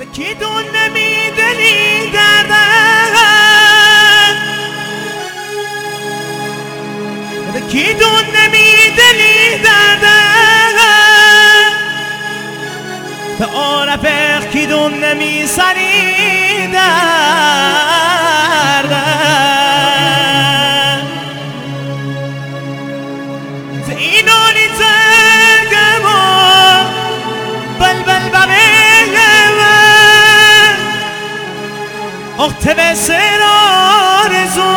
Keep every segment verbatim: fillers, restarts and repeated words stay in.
کی دون نمیدنی دردن کی دون نمیدنی دردن تا عرفق کی دون نمیسری دردن زینانی ترگم بلبل بمیم اخت به سر آرزو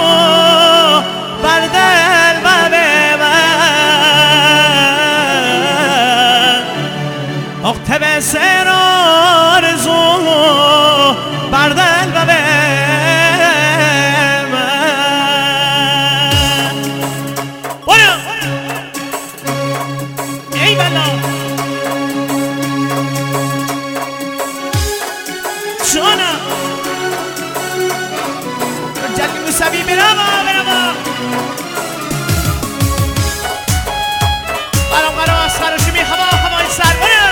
بر دل بمیم اخت به سر آرزو بر دل بمیم برو ای بلا شونا جدی موسوی برامو برامو برام برام از خراشمی هوا هوای سر برام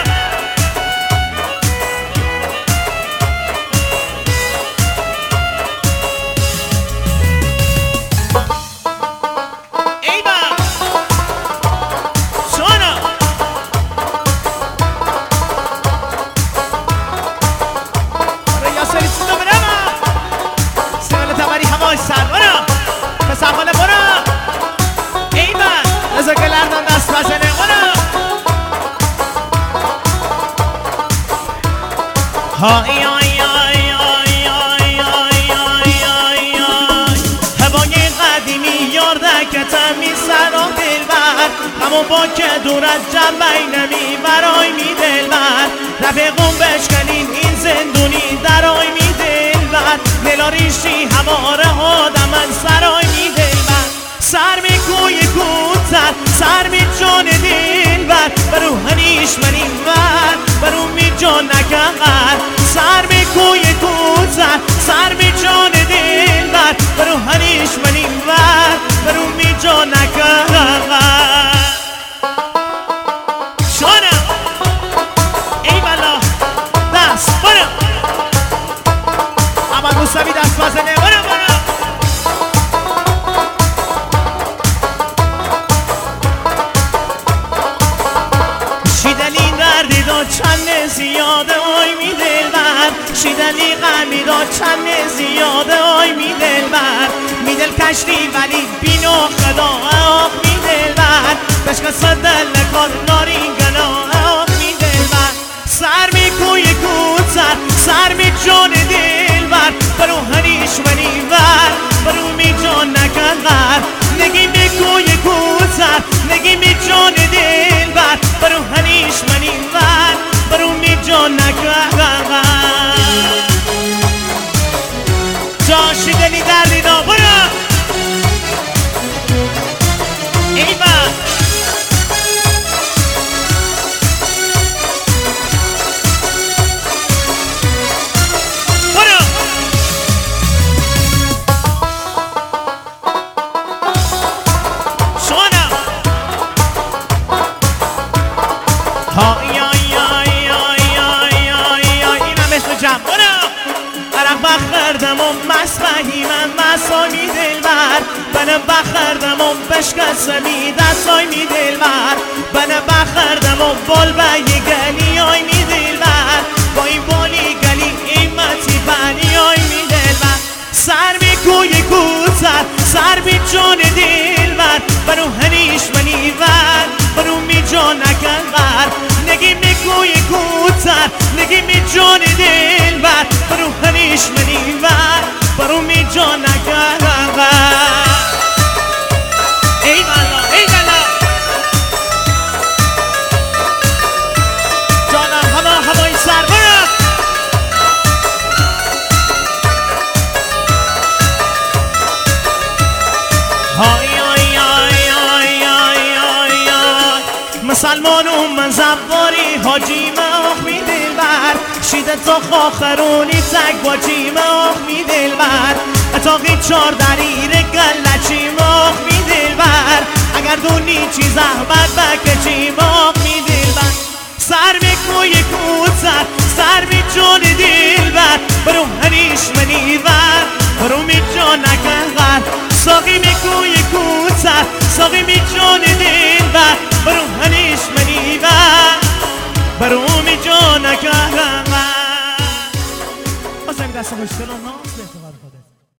ای با شونا ریاسری چیزا برامو سیمال تبری هوای سر برام پسر خاله برام ای با رزا گلردان دست بزنه برام های آی آی آی آی آی آی آی آی هوای قدیمی یاردکتم می سر و دلبر همون با که دور از جمعی نمی برای می دلبر رفیقون بشکنین این زندونی درای می دلبر نلاریشی هماره آدم من سرای می دلبر سر می کوی کوتر سر می جان دلبر برو هنیش من این بر برو می جان نکن سر می کوی کوتر سر می جان دلبر برو هنیش من این بر برو می جان نکن شانم ای بلا دست برو اما موسوی دست بزنه برو برو شیدلی دردی دا چند زیاده آی می دلبر شیدلی غمی دا چند زیاده آی می دلبر می دل کشتی ولی بینو خدا آخ می دلبر بشکا صدل نکن نارین گنا آخ می دلبر سر می کوی کوتر سر می جان دلبر برو هنیش منی بر برو می جان نکن بر نگی می کوی کوتر نگی می جان دلبر برو هنیش منی بر برو می جان نکن بر جاشی دلی دردی دا برو ای با برو شونا های آی آی آی آی آی آی اینم اسم جمع برو عرق بخردم و مسمحی من مسای می دلبر بنه بخردم و بشکسمی دستای می دلبر بنه بخردم و بال بگی گلی آی می دلبر با این بالی گلی ایمتی بنی آی می دلبر سر می کوی کوتر سر می جان دلبر برو هنیش منی بر برو می جان نکن بر نگی می کوی کوتر نگی می جان دلبر برو هنیش منی بر برو می جان نکن بر ای بلا ای بلا جانم هوا هوای سر برو های آی آی آی آی آی آی مسلمان و من زباری حاجی آخ می دلبر شیده تا خاخرونی تک با جیم آخ می دلبر اتاقی چار دریر گلچی آخ می دلبر اگر دونی چی زحمت بکشی آخ می دلبر سر می کوی کوتر سر می جون بر ساقی می کوی کوتر ساقی می جان دل بر برو هنیش منی بر برو می جان کهرم بر بازم دست خوشگلان ناز به اعتبار خودت